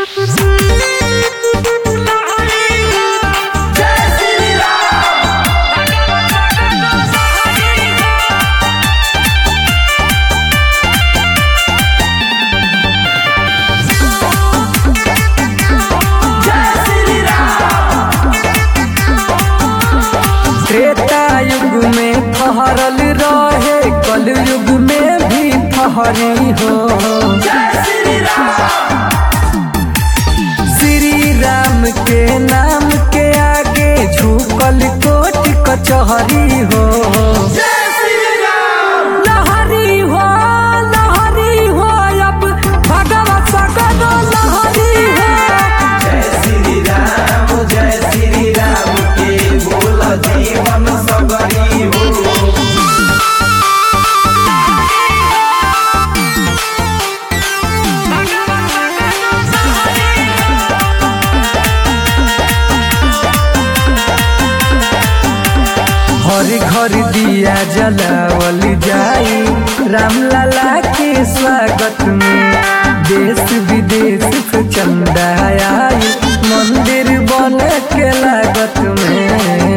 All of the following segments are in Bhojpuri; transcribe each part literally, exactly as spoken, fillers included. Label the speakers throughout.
Speaker 1: त्रेता युग में फहरल रहे, कल युग में भी फहरी हो। श्री राम के नाम के आगे झुकल कोट कचहरी हो। लहरी हो लहरी हो अब भगवत सगरो लहरी हो।
Speaker 2: जय श्री राम जय श्री राम के बोल जीवन सबरी हो।
Speaker 1: हर घर दिया जलावल जाई राम लाला के स्वागत में। देश विदेश से चंदा आई मंदिर बन के लागत में।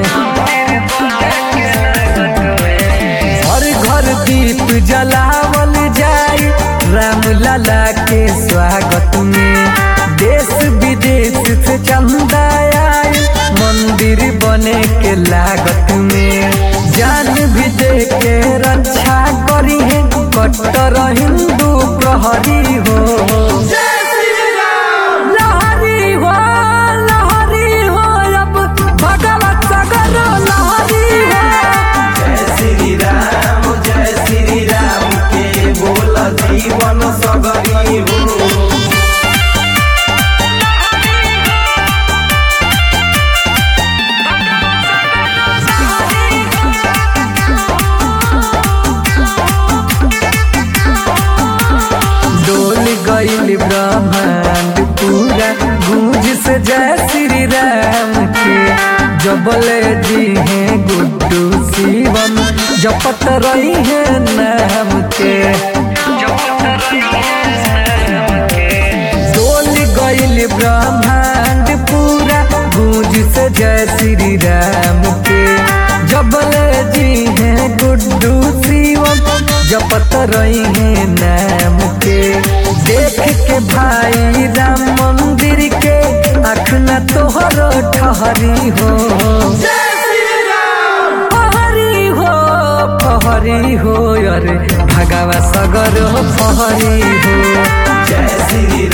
Speaker 1: हर घर दीप जलावल जाई राम लाला के स्वागत में। देश विदेश से चंदा आई मंदिर बने के लागत में। जान भी दे के रक्षा करी है कट्टर हिंदू प्रहरी हो। लहरी हो लहरी हो अब भगवत सगरो लहरी हो।
Speaker 2: जय श्री राम जय श्री राम के बोल जीवन सबरी हो।
Speaker 1: डोल गईल ब्रह्मांड पूरा गूंज से जय श्री राम के। जबले जी हैं गुड्डू शिवम जपत रही है नाम के। डोल गईल ब्रह्मांड पूरा गूंज से जय श्री राम के। जबले जी हैं गुड्डू शिवम जपत रही है नाम के। देख के भाई राम मंदिर के आँख न तोहर ठहरी हो। पहरी हो पहरी हो अरे भगवा सगर हो पहरी हो।
Speaker 2: जय श्री